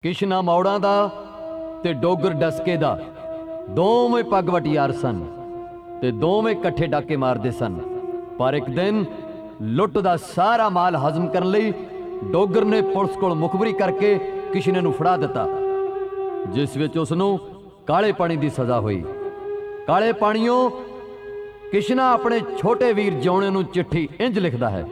ਕਿਸ਼ਨਾ ਮੌੜਾਂ ਦਾ ਤੇ ਡੋਗਰ ਡਸਕੇ ਦਾ ਦੋਵੇਂ ਪੱਗ ਵਟਿਆਰ ਸਨ ਤੇ ਦੋਵੇਂ ਇਕੱਠੇ ਡਾਕੇ ਮਾਰਦੇ ਸਨ। ਪਰ ਇੱਕ ਦਿਨ ਲੁੱਟ ਦਾ ਸਾਰਾ ਮਾਲ ਹਜ਼ਮ ਕਰਨ ਲਈ ਡੋਗਰ ਨੇ ਪੁਲਿਸ ਕੋਲ ਮੁਖਬਰੀ ਕਰਕੇ ਕਿਸ਼ਨੇ ਨੂੰ ਫੜਾ ਦਿੱਤਾ, ਜਿਸ ਵਿੱਚ ਉਸ ਨੂੰ ਕਾਲੇ ਪਾਣੀ ਦੀ ਸਜ਼ਾ ਹੋਈ। ਕਾਲੇ ਪਾਣੀਓਂ ਕਿਸ਼ਨਾ ਆਪਣੇ ਛੋਟੇ ਵੀਰ ਜਿਉਣੇ ਨੂੰ ਚਿੱਠੀ ਇੰਜ ਲਿਖਦਾ ਹੈ।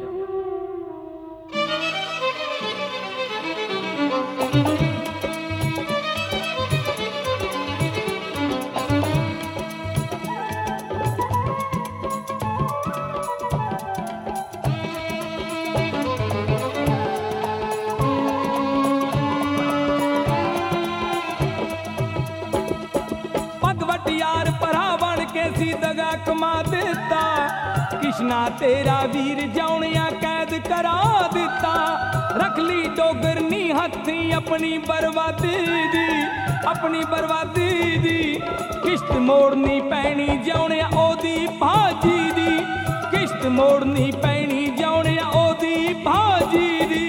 यार भरा बन के सी दगा कमा दिता, किशना तेरा वीर जाउणिया कैद करा दिता। रख ली डोगर नी हथी अपनी बर्बादी दी, अपनी बर्बादी दी। किश्त मोड़नी पैनी जाउणिया ओदी भाजी दी, किश्त मोड़नी पैनी जाउणिया ओदी भाजी दी।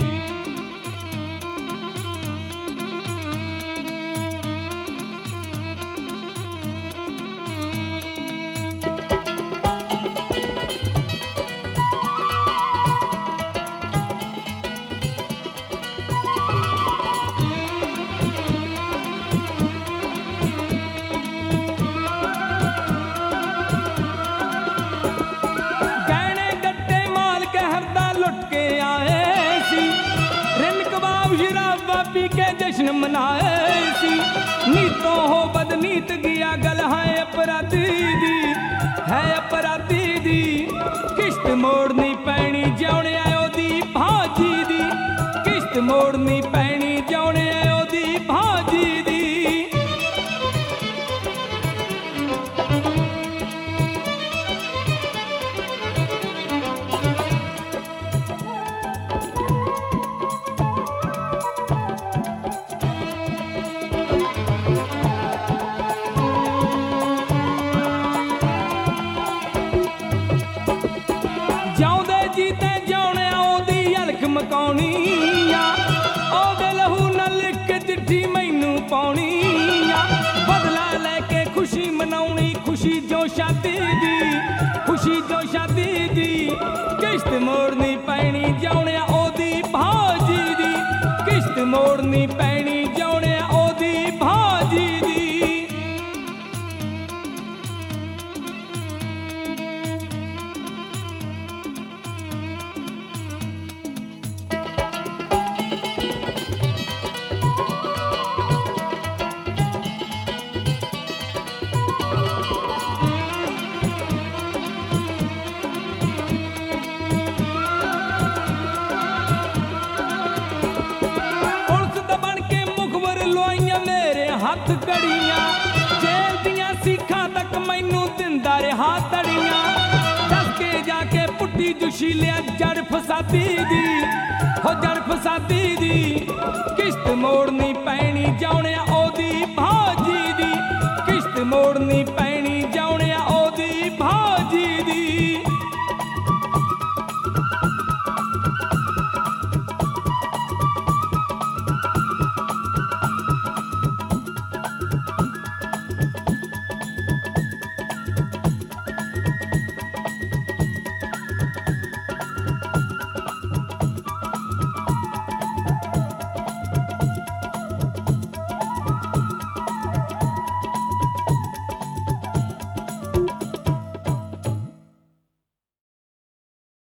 पी के जश्न मनाए सी, नीतों हो बदनीत गया गल है अपराधी दी, है अपराधी दी। किश्त मोड़नी पैनी जाने आयो दी भाजी दी, किश्त मोड़नी पैनी जाने आयो दी भाजी दी। मकाउणी आ ओदे लहू नाल लिख चिट्ठी मैनू पाउणी आ, बदला लैके खुशी मनाउणी, खुशी जो शादी दी, खुशी जो शादी दी। किश्त मोड़नी पैनी जाने ओदी भाजी दी, किश्त मोड़नी पैनी जाने ओदी भाजी दी। हथ कड़ियां जेल दियां सीखा तक मैनू दिंदा रहा तड़ियां, दस के जाके पुट्टी जुशीलिया जड़ फसादी दी, हो जड़ फसादी दी। किश्त मोड़नी